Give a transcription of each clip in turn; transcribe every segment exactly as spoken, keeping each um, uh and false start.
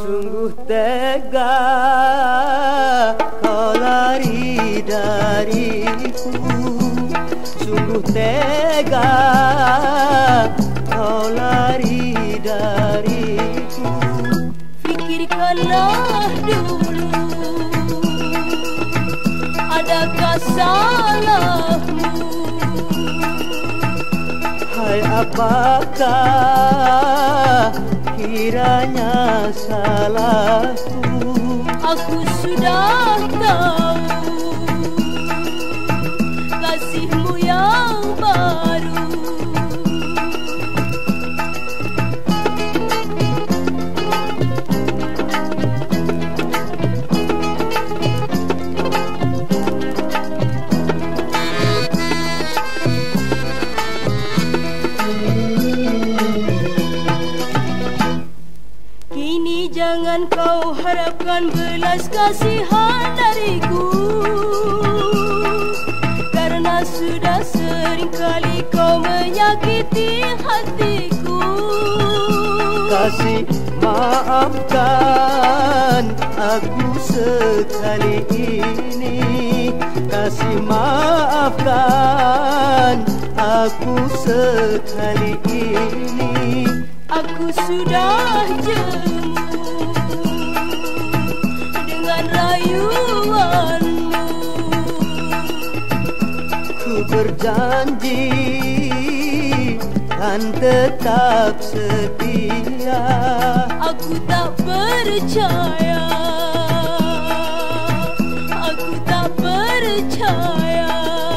Sungguh tega kau lari dariku, sungguh tega kau lari dariku. Fikirkanlah dulu, adakah salahmu? Hai, apakah kiranya salahku? Aku sudah tahu kasihmu yang baru. Kini jangan kau harapkan belas kasihan dariku, karena sudah sering kali kau menyakiti hatiku. Kasih maafkan aku sekali ini, kasih maafkan aku sekali ini. Aku sudah jemu dengan rayuanmu. Ku berjanji kan tetap setia. Aku tak percaya, aku tak percaya.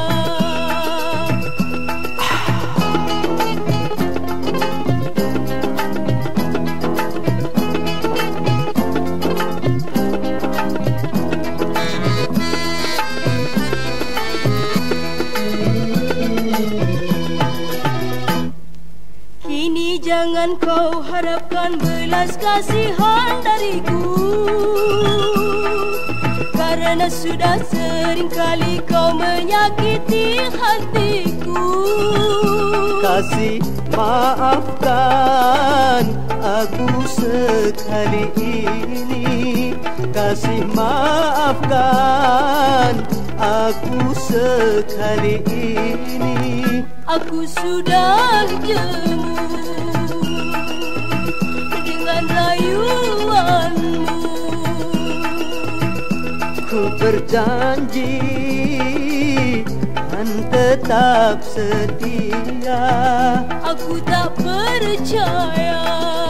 Kini jangan kau harapkan belas kasihan dariku, karena sudah sering kali kau menyakiti hatiku. Kasih maafkan aku sekali ini, kasih maafkan aku sekali ini. Aku sudah jemu dengan rayuanmu. Ku berjanji kan tetap setia. Aku tak percaya.